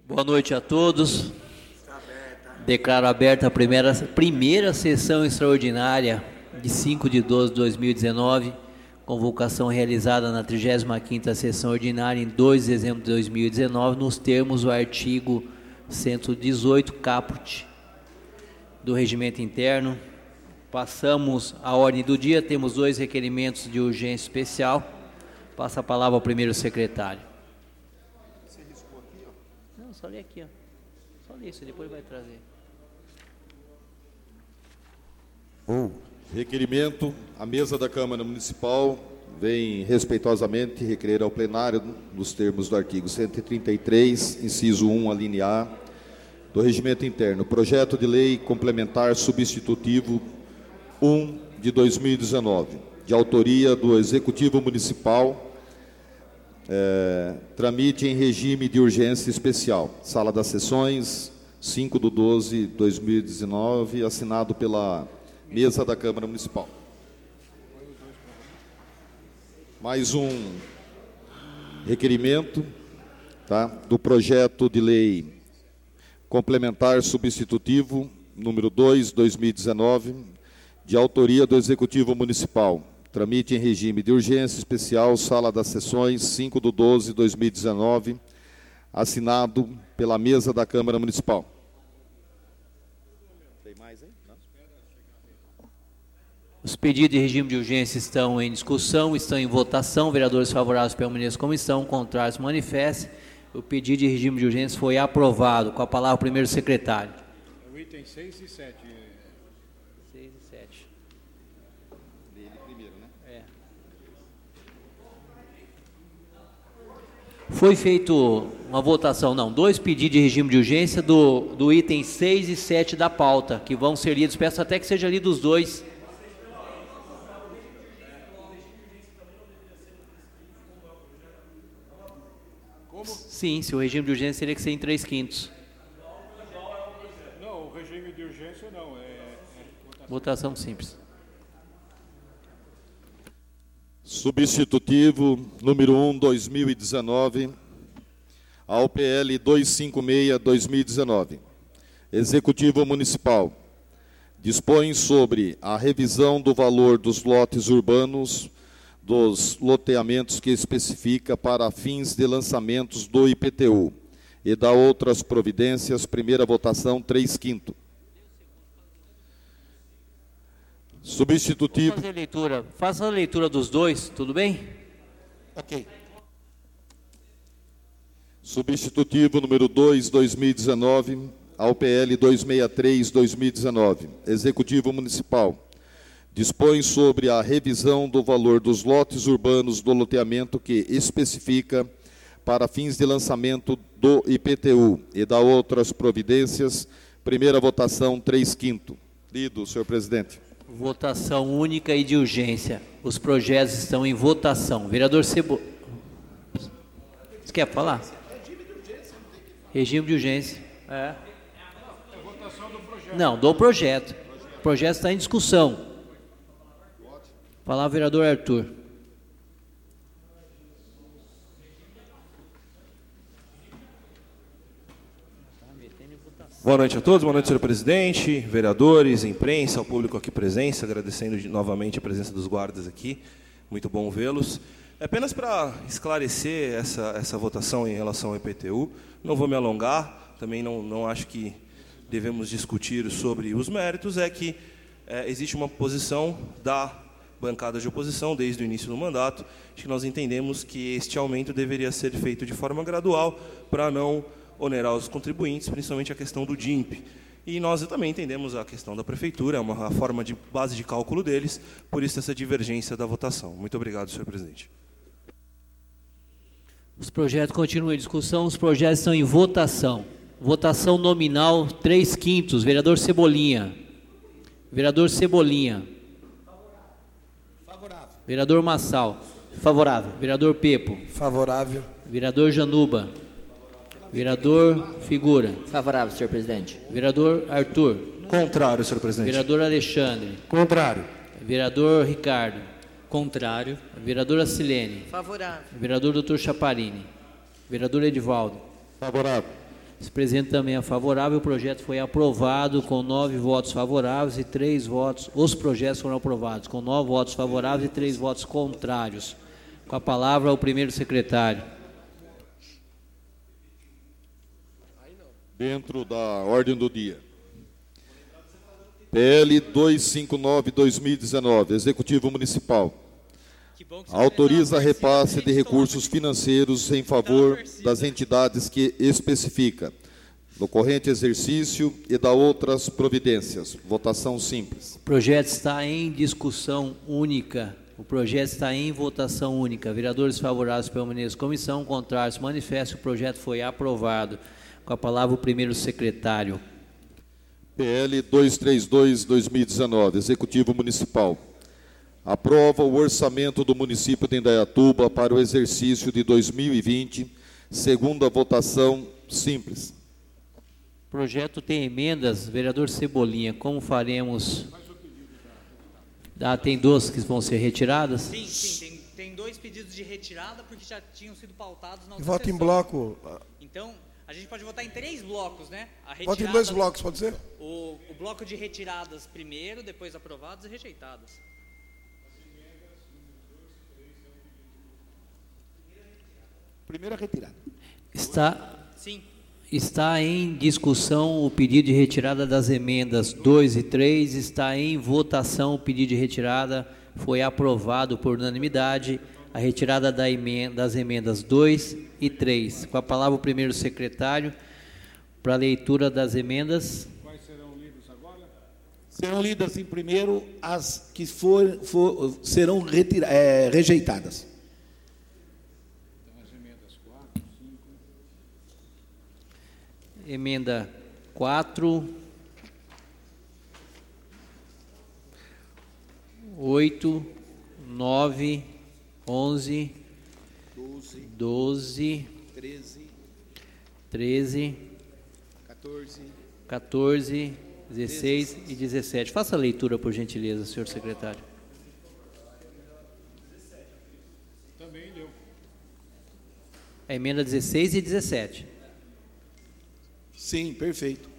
Boa noite a todos. Declaro aberta a primeira sessão extraordinária de 5 de 12 de 2019, convocação realizada na 35ª sessão ordinária em 2 de dezembro de 2019, nos termos do artigo 118, caput do Regimento Interno. Passamos à ordem do dia, temos 2 requerimentos de urgência especial. Passa a palavra ao primeiro secretário. Você riscou aqui, ó? Não, só lê aqui, ó. Só lê isso, depois vai trazer. Requerimento, a mesa da Câmara Municipal vem respeitosamente requerer ao plenário, nos termos do artigo 133, inciso 1, alínea A, do Regimento Interno, projeto de lei complementar substitutivo 1 de 2019, de autoria do Executivo Municipal, tramite em regime de urgência especial, Sala das Sessões, 5 de 12 de 2019, assinado pela mesa da Câmara Municipal. Mais um requerimento, tá, do projeto de lei complementar substitutivo número 2, 2019, de autoria do Executivo Municipal. Tramite em regime de urgência especial, Sala das Sessões, 5 de 12 de 2019, assinado pela mesa da Câmara Municipal. Tem mais, hein? Não? Os pedidos de regime de urgência estão em discussão, estão em votação. Vereadores favoráveis permaneçam como estão, contrários manifestem. O pedido de regime de urgência foi aprovado. Com a palavra o primeiro secretário. É o item 6 e 7. 6 e 7. Dele primeiro, né? É. Foi feito uma votação, não, 2 pedidos de regime de urgência do item 6 e 7 da pauta, que vão ser lidos. Peço até que seja lido os 2. Como? Sim, se o regime de urgência teria que ser em 3/5. Não, o regime de urgência não, Votação simples. Substitutivo número 1, 2019, ao PL 256, 2019. Executivo Municipal dispõe sobre a revisão do valor dos lotes urbanos dos loteamentos que especifica para fins de lançamentos do IPTU e da outras providências, primeira votação, 3/5. Substitutivo. Faça a leitura dos 2, tudo bem? Ok. Substitutivo número 2, 2019, ao PL 263, 2019. Executivo Municipal dispõe sobre a revisão do valor dos lotes urbanos do loteamento que especifica para fins de lançamento do IPTU e da outras providências, primeira votação, 3/5. Lido, senhor presidente. Votação única e de urgência. Os projetos estão em votação. Vereador Cebolinha. Você quer falar? Regime de urgência. É. votação do projeto. Não, do projeto. O projeto está em discussão. Palavra, vereador Arthur. Boa noite a todos, boa noite, senhor presidente, vereadores, imprensa, ao público aqui presente, agradecendo novamente a presença dos guardas aqui, muito bom vê-los. Apenas para esclarecer essa votação em relação ao IPTU, não vou me alongar, também não acho que devemos discutir sobre os méritos, é que existe uma posição da bancada de oposição desde o início do mandato, de que nós entendemos que este aumento deveria ser feito de forma gradual para não onerar os contribuintes, principalmente a questão do DIMP. E nós também entendemos a questão da prefeitura, a forma de base de cálculo deles, por isso essa divergência da votação. Muito obrigado, senhor presidente. Os projetos continuam em discussão, os projetos estão em votação. Votação nominal 3/5. Vereador Cebolinha. Vereador Cebolinha. Favorável. Vereador Massal. Favorável. Vereador Pepo. Favorável. Vereador Januba. Vereador Figura. Favorável, senhor presidente. Vereador Arthur. Contrário, senhor presidente. Vereador Alexandre. Contrário. Vereador Ricardo. Contrário. Vereadora Silene. Favorável. Vereador Dr. Chaparini. Vereador Edivaldo. Favorável. O presidente também é favorável. O projeto foi aprovado com 9 votos favoráveis e 3 votos. Os projetos foram aprovados com 9 votos favoráveis e 3 votos contrários. Com a palavra, o primeiro secretário. Dentro da ordem do dia. PL 259/2019, Executivo Municipal. Autoriza repasse de recursos financeiros em favor das entidades que especifica, no corrente exercício e da outras providências. Votação simples. O projeto está em discussão única. O projeto está em votação única. Vereadores favoráveis permaneçam na comissão, contrários manifestem. O projeto foi aprovado. Com a palavra o primeiro secretário. PL 232/2019, Executivo Municipal. Aprova o orçamento do município de Indaiatuba para o exercício de 2020, segunda votação simples. O projeto tem emendas, vereador Cebolinha, como faremos? Tem 2 que vão ser retiradas? Sim, tem 2 pedidos de retirada porque já tinham sido pautados na outra Voto em sessão. bloco. Então, a gente pode votar em 3 blocos, né? Voto em 2 blocos, pode ser? O bloco de retiradas primeiro, depois aprovadas e rejeitadas. Primeira retirada. Sim. Está em discussão o pedido de retirada das emendas 2 e 3. Está em votação o pedido de retirada. Foi aprovado por unanimidade a retirada das emendas 2 e 3. Com a palavra o primeiro secretário para a leitura das emendas. Quais serão lidos agora? Serão lidas em primeiro as que serão rejeitadas. Então, as emendas 4, 5. Emenda 4, 8, 9, 11, 12, 13, 14, 16 e 17. Faça a leitura, por gentileza, senhor secretário. Também deu. A emenda 16 e 17. Sim, perfeito.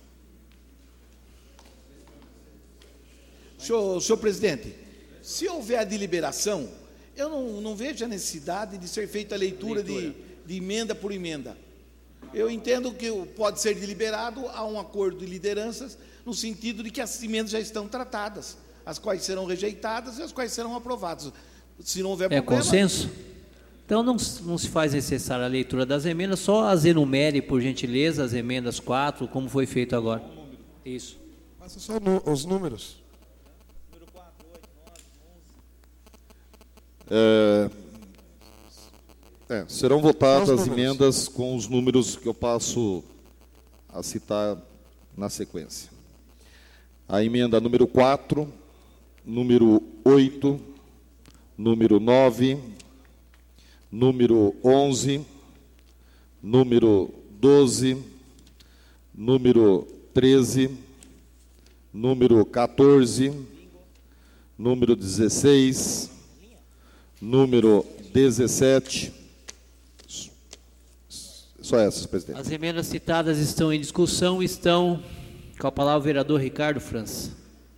Senhor presidente, se houver a deliberação, eu não vejo a necessidade de ser feita a leitura. De emenda por emenda. Eu entendo que pode ser deliberado a um acordo de lideranças, no sentido de que as emendas já estão tratadas, as quais serão rejeitadas e as quais serão aprovadas. Se não houver problema... É consenso? Então não se faz necessária a leitura das emendas, só as enumere, por gentileza, as emendas 4, como foi feito agora. Isso. Passa só os números. Número 4, 8, 9, 11. Serão votadas as emendas com os números que eu passo a citar na sequência. A emenda número 4, número 8, número 9, número 11, número 12, número 13, número 14, número 16, número 17. Só essas, presidente. As emendas citadas estão em discussão, estão com a palavra o vereador Ricardo França.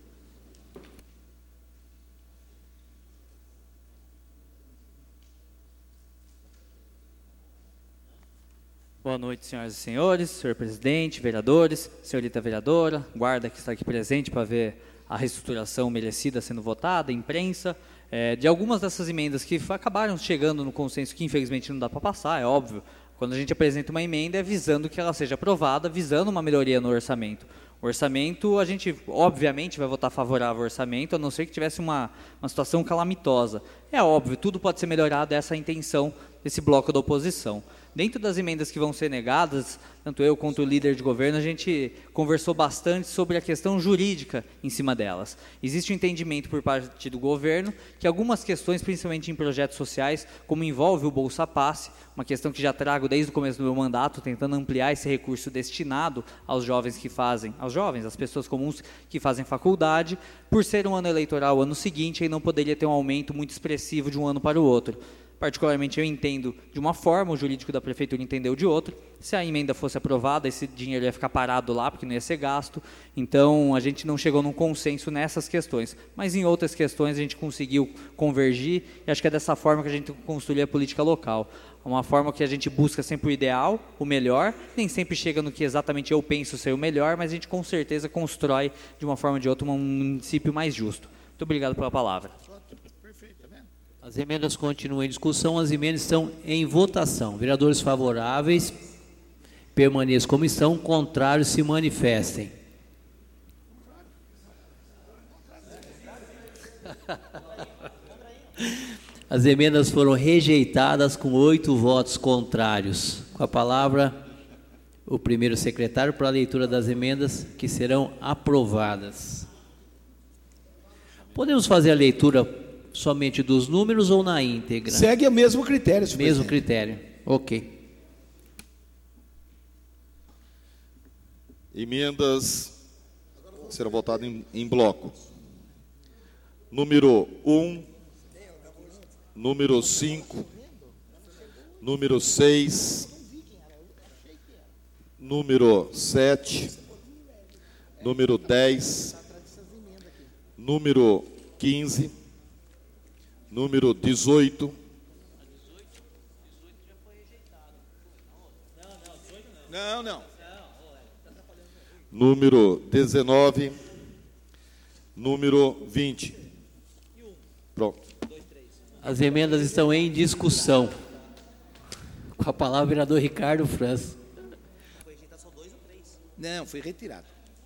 Boa noite, senhoras e senhores, senhor presidente, vereadores, senhorita vereadora, guarda que está aqui presente para ver a reestruturação merecida sendo votada, imprensa, de algumas dessas emendas que acabaram chegando no consenso que infelizmente não dá para passar, é óbvio. Quando a gente apresenta uma emenda é visando que ela seja aprovada, visando uma melhoria no orçamento. O orçamento, a gente obviamente vai votar favorável ao orçamento, a não ser que tivesse uma situação calamitosa. É óbvio, tudo pode ser melhorado, essa é a intenção desse bloco da oposição. Dentro das emendas que vão ser negadas, tanto eu quanto o líder de governo, a gente conversou bastante sobre a questão jurídica em cima delas. Existe um entendimento por parte do governo que algumas questões, principalmente em projetos sociais, como envolve o Bolsa Passe, uma questão que já trago desde o começo do meu mandato, tentando ampliar esse recurso destinado aos jovens às pessoas comuns que fazem faculdade, por ser um ano eleitoral, ano seguinte, aí não poderia ter um aumento muito expressivo de um ano para o outro. Particularmente eu entendo de uma forma, o jurídico da prefeitura entendeu de outra. Se a emenda fosse aprovada, esse dinheiro ia ficar parado lá, porque não ia ser gasto. Então, a gente não chegou num consenso nessas questões. Mas em outras questões a gente conseguiu convergir, e acho que é dessa forma que a gente construir a política local. Uma forma que a gente busca sempre o ideal, o melhor, nem sempre chega no que exatamente eu penso ser o melhor, mas a gente com certeza constrói de uma forma ou de outra um município mais justo. Muito obrigado pela palavra. As emendas continuam em discussão, as emendas estão em votação. Vereadores favoráveis, permaneçam como estão, contrários se manifestem. As emendas foram rejeitadas com 8 votos contrários. Com a palavra, o primeiro secretário para a leitura das emendas que serão aprovadas. Podemos fazer a leitura somente dos números ou na íntegra? Segue o mesmo critério, senhor Mesmo presidente. critério. Ok. Emendas serão votadas em bloco. Número 1, número 5, número 6, número 7, número 10, número 15, número 18, Não. número 19, número 20. Pronto. As emendas estão em discussão. Com a palavra, o vereador Ricardo França. Não, foi retirado.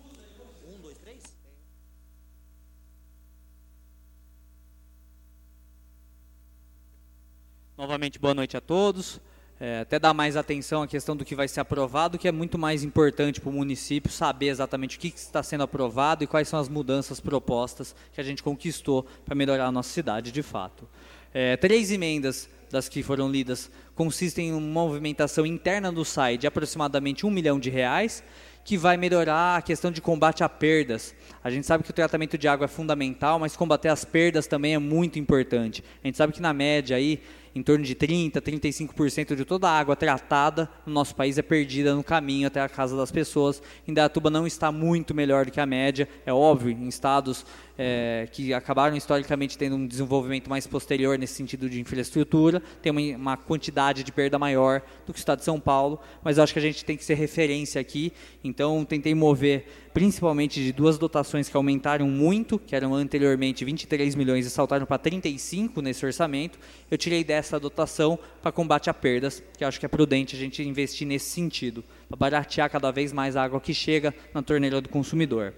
Novamente, boa noite a todos. Até dar mais atenção à questão do que vai ser aprovado, que é muito mais importante para o município saber exatamente o que está sendo aprovado e quais são as mudanças propostas que a gente conquistou para melhorar a nossa cidade de fato. 3 emendas das que foram lidas consistem em uma movimentação interna do SAI de aproximadamente R$1 milhão, que vai melhorar a questão de combate a perdas. A gente sabe que o tratamento de água é fundamental, mas combater as perdas também é muito importante. A gente sabe que na média aí, em torno de 30%, 35% de toda a água tratada no nosso país é perdida no caminho até a casa das pessoas. Indaiatuba não está muito melhor do que a média, é óbvio, em estados que acabaram historicamente tendo um desenvolvimento mais posterior nesse sentido de infraestrutura, tem uma quantidade de perda maior do que o estado de São Paulo, mas eu acho que a gente tem que ser referência aqui, então tentei mover principalmente de 2 dotações que aumentaram muito, que eram anteriormente 23 milhões e saltaram para 35 nesse orçamento. Eu tirei dessa dotação para combate a perdas, que eu acho que é prudente a gente investir nesse sentido, para baratear cada vez mais a água que chega na torneira do consumidor.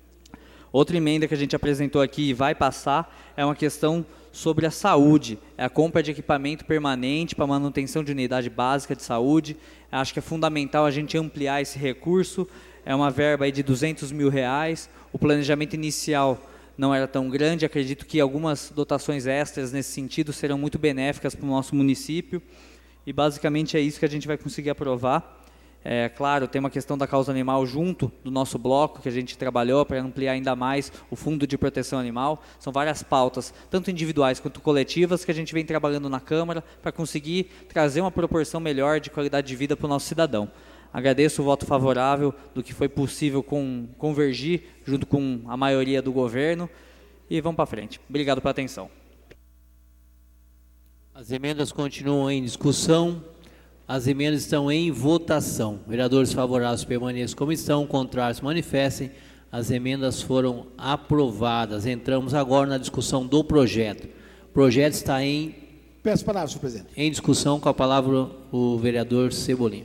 Outra emenda que a gente apresentou aqui e vai passar é uma questão sobre a saúde, é a compra de equipamento permanente para manutenção de unidade básica de saúde. Acho que é fundamental a gente ampliar esse recurso, é uma verba aí de R$200 mil, o planejamento inicial não era tão grande, acredito que algumas dotações extras nesse sentido serão muito benéficas para o nosso município, e basicamente é isso que a gente vai conseguir aprovar. Claro, tem uma questão da causa animal junto do nosso bloco, que a gente trabalhou para ampliar ainda mais o fundo de proteção animal. São várias pautas, tanto individuais quanto coletivas, que a gente vem trabalhando na Câmara para conseguir trazer uma proporção melhor de qualidade de vida para o nosso cidadão. Agradeço o voto favorável do que foi possível convergir junto com a maioria do governo e vamos para frente. Obrigado pela atenção. As emendas continuam em discussão. As emendas estão em votação. Vereadores favoráveis permaneçam como estão, contrários se manifestem. As emendas foram aprovadas. Entramos agora na discussão do projeto. O projeto está Peço palavra, senhor presidente. em discussão. Com a palavra o vereador Cebolinha.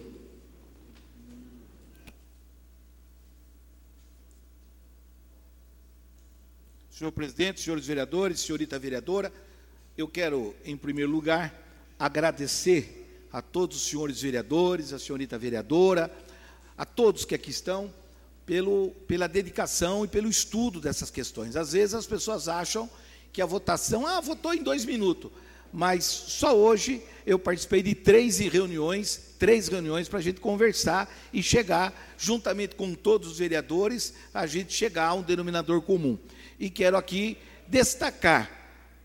Senhor presidente, senhores vereadores, senhorita vereadora, eu quero, em primeiro lugar, agradecer a todos os senhores vereadores, a senhorita vereadora, a todos que aqui estão, pela dedicação e pelo estudo dessas questões. Às vezes as pessoas acham que a votação, votou em 2 minutos, mas só hoje eu participei de 3 reuniões para a gente conversar e chegar, juntamente com todos os vereadores, a gente chegar a um denominador comum. E quero aqui destacar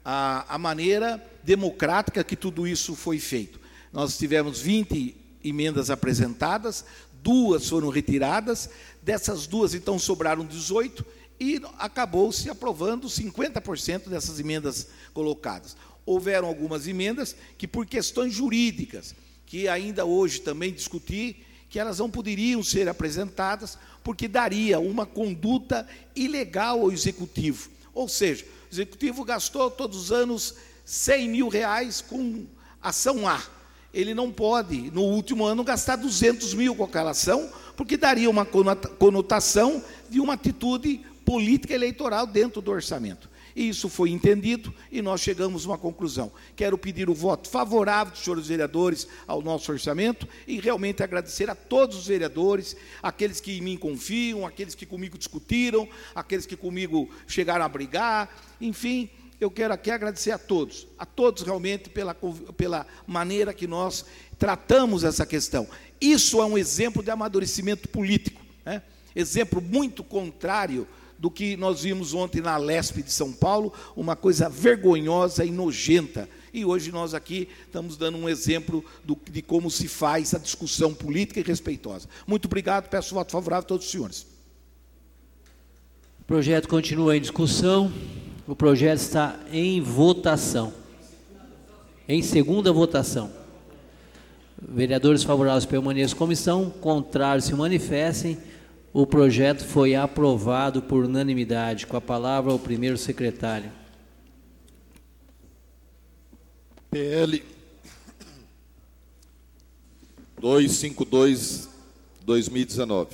a maneira democrática que tudo isso foi feito. Nós tivemos 20 emendas apresentadas, 2 foram retiradas, dessas 2, então, sobraram 18, e acabou se aprovando 50% dessas emendas colocadas. Houveram algumas emendas que, por questões jurídicas, que ainda hoje também discuti, que elas não poderiam ser apresentadas, porque daria uma conduta ilegal ao Executivo. Ou seja, o Executivo gastou todos os anos R$100 mil com ação A. Ele não pode, no último ano, gastar 200 mil com aquela ação, porque daria uma conotação de uma atitude política eleitoral dentro do orçamento. E isso foi entendido e nós chegamos a uma conclusão. Quero pedir o voto favorável dos senhores vereadores ao nosso orçamento e realmente agradecer a todos os vereadores, aqueles que em mim confiam, aqueles que comigo discutiram, aqueles que comigo chegaram a brigar, enfim, eu quero aqui agradecer a todos realmente pela maneira que nós tratamos essa questão. Isso é um exemplo de amadurecimento político, né? Exemplo muito contrário do que nós vimos ontem na Lesp de São Paulo, uma coisa vergonhosa e nojenta. E hoje nós aqui estamos dando um exemplo de como se faz a discussão política e respeitosa. Muito obrigado, peço voto favorável a todos os senhores. O projeto continua em discussão, o projeto está em votação. Em segunda votação. Vereadores favoráveis permaneçam em comissão, contrários se manifestem. O projeto foi aprovado por unanimidade. Com a palavra o primeiro secretário. PL 252/2019.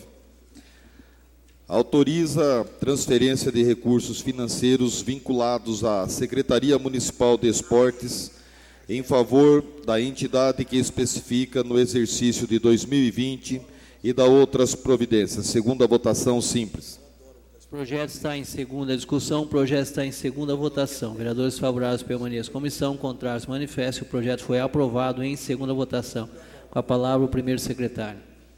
Autoriza a transferência de recursos financeiros vinculados à Secretaria Municipal de Esportes em favor da entidade que especifica no exercício de 2020 e da outras providências. Segunda votação simples. O projeto está em segunda discussão, o projeto está em segunda votação. Vereadores favoráveis permaneçam em comissão, contrários manifestem. O projeto foi aprovado em segunda votação. Com a palavra o primeiro secretário.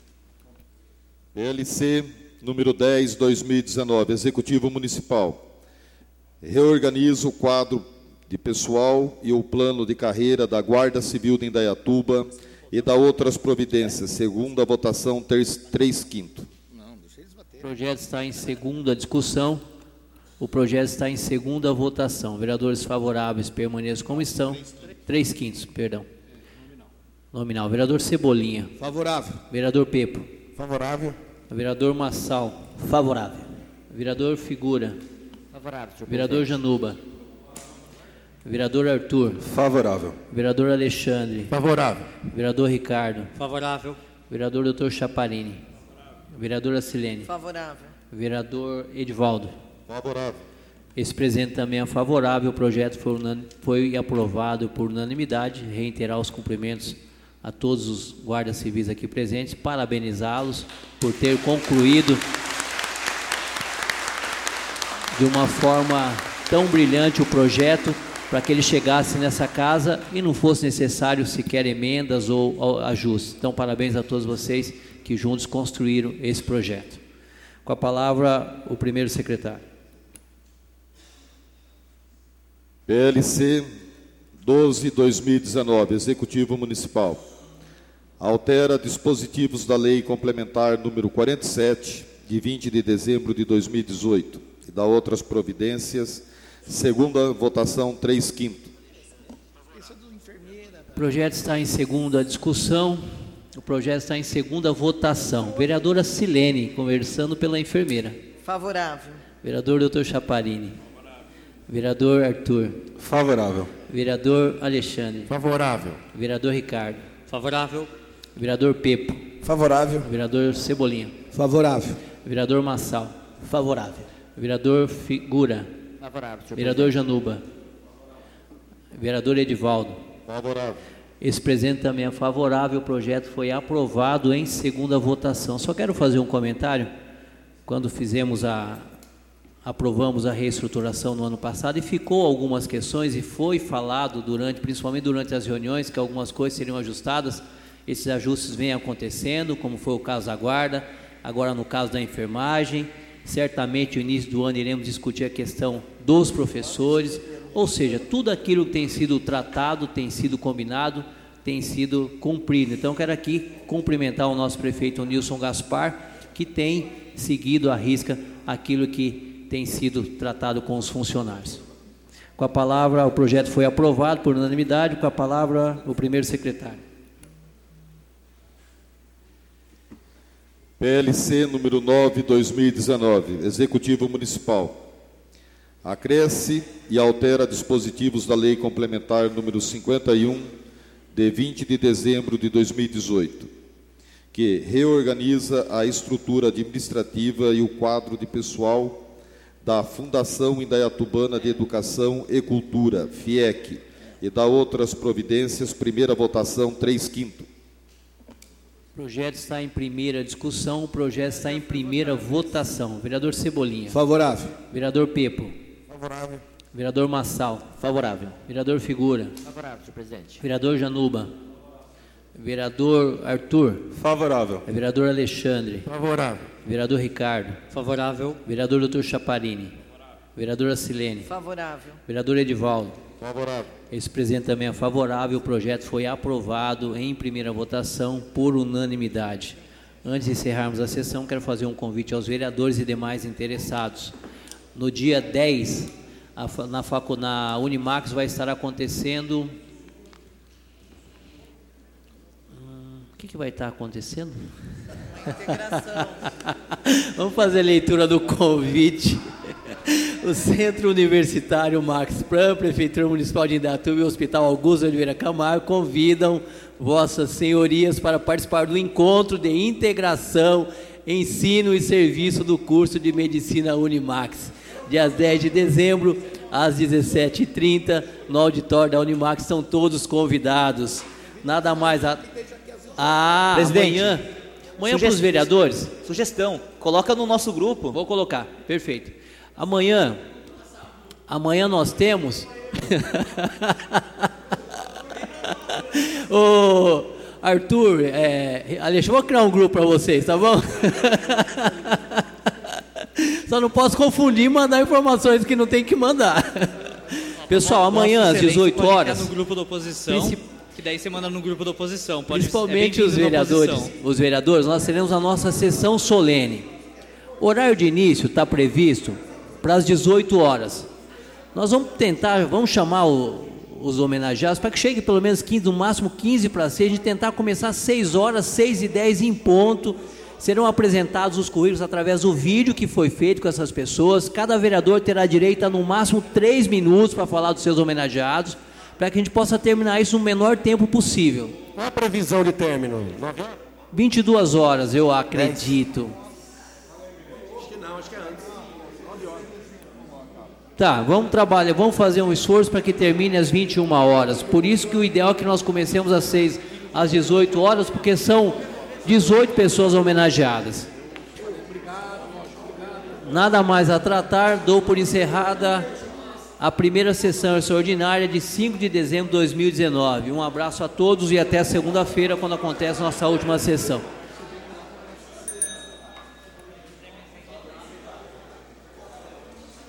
PLC número 10/2019, Executivo Municipal. Reorganiza o quadro de pessoal e o plano de carreira da Guarda Civil de Indaiatuba e da outras providências. Segunda votação, 3/5. O projeto está em segunda discussão. O projeto está em segunda votação. Vereadores favoráveis permaneçam como estão. 3/5, perdão. Nominal. Vereador Cebolinha. Favorável. Vereador Pepo. Favorável. Vereador Massal. Favorável. Vereador Figura. Favorável. Vereador Januba. Vereador Arthur. Favorável. Vereador Alexandre. Favorável. Vereador Ricardo. Favorável. Vereador Dr. Chaparini. Vereadora Silene. Favorável. Vereador Edivaldo. Favorável. Esse presidente também é favorável. O projeto foi aprovado por unanimidade. Reiterar os cumprimentos a todos os guardas civis aqui presentes, parabenizá-los por ter concluído de uma forma tão brilhante o projeto, para que ele chegasse nessa casa e não fosse necessário sequer emendas ou ajustes. Então, parabéns a todos vocês que juntos construíram esse projeto. Com a palavra, o primeiro secretário. PLC 12/2019, Executivo Municipal. Altera dispositivos da Lei Complementar número 47, de 20 de dezembro de 2018, e da outras providências. Segunda votação, 3/5. O projeto está em segunda discussão. O projeto está em segunda votação. Vereadora Silene, conversando pela enfermeira. Favorável. Vereador Dr. Chaparini. Vereador Arthur. Favorável. Vereador Alexandre. Favorável. Vereador Ricardo. Favorável. Vereador Pepo. Favorável. Vereador Cebolinha. Favorável. Vereador Massal. Favorável. Vereador Figura. Favorável. Vereador Januba. Vereador Edivaldo. Favorável. Esse presidente também é favorável. O projeto foi aprovado em segunda votação. Só quero fazer um comentário. Quando aprovamos a reestruturação no ano passado, e ficou algumas questões, e foi falado principalmente durante as reuniões, que algumas coisas seriam ajustadas. Esses ajustes vêm acontecendo, como foi o caso da guarda, agora no caso da enfermagem. Certamente no início do ano iremos discutir a questão dos professores. Ou seja, tudo aquilo que tem sido tratado, tem sido combinado, tem sido cumprido. Então, quero aqui cumprimentar o nosso prefeito Nilson Gaspar, que tem seguido à risca aquilo que tem sido tratado com os funcionários. Com a palavra, o projeto foi aprovado por unanimidade. Com a palavra, o primeiro secretário. PLC número 9, 2019, Executivo Municipal. Acresce e altera dispositivos da Lei Complementar número 51, de 20 de dezembro de 2018, que reorganiza a estrutura administrativa e o quadro de pessoal da Fundação Indaiatubana de Educação e Cultura, FIEC, e da outras providências. Primeira votação, 3/5. O projeto está em primeira discussão, o projeto está em primeira votação. Vereador Cebolinha. Favorável. Vereador Pepo. Favorável. Vereador Massal. Favorável. Vereador Figura. Favorável, senhor presidente. Vereador Januba. Vereador Arthur. Favorável. Vereador Alexandre. Favorável. Vereador Ricardo. Favorável. Vereador Dr. Chaparini. Vereadora Silene. Favorável. Vereador Edivaldo. Favorável. Esse presidente também é favorável. O projeto foi aprovado em primeira votação por unanimidade. Antes de encerrarmos a sessão, quero fazer um convite aos vereadores e demais interessados. No dia 10, na Unimax vai estar acontecendo... O que vai estar acontecendo? Integração. Vamos fazer a leitura do convite. O Centro Universitário Max Plan, Prefeitura Municipal de Indaiatuba e o Hospital Augusto de Oliveira Camargo convidam vossas senhorias para participar do encontro de integração, ensino e serviço do curso de Medicina Unimax, dia 10 de dezembro, às 17h30, no auditório da Unimax. São todos convidados. Nada mais... Presidente, amanhã para os vereadores. Sugestão, coloca no nosso grupo. Vou colocar, perfeito. Amanhã nós temos... Ô, Arthur, Alexandre, vou criar um grupo para vocês, tá bom? Só não posso confundir e mandar informações que não tem que mandar. Pessoal, amanhã às 18 horas... no grupo da oposição, que daí você manda no grupo da oposição. Principalmente os vereadores, nós teremos a nossa sessão solene. O horário de início está previsto para as 18 horas. Nós vamos chamar os homenageados para que chegue pelo menos 15, no máximo 15 para 6, de tentar começar às 6 horas, 6h10 em ponto. Serão apresentados os currículos através do vídeo que foi feito com essas pessoas. Cada vereador terá direito a no máximo 3 minutos para falar dos seus homenageados, para que a gente possa terminar isso no menor tempo possível. Qual é a previsão de término? 22 horas, eu acredito. Acho que não, acho que é antes. 9 horas. Tá, vamos trabalhar, vamos fazer um esforço para que termine às 21 horas. Por isso que o ideal é que nós comecemos às 18 horas, porque são 18 pessoas homenageadas. Nada mais a tratar, dou por encerrada a primeira sessão extraordinária de 5 de dezembro de 2019. Um abraço a todos e até segunda-feira, quando acontece a nossa última sessão.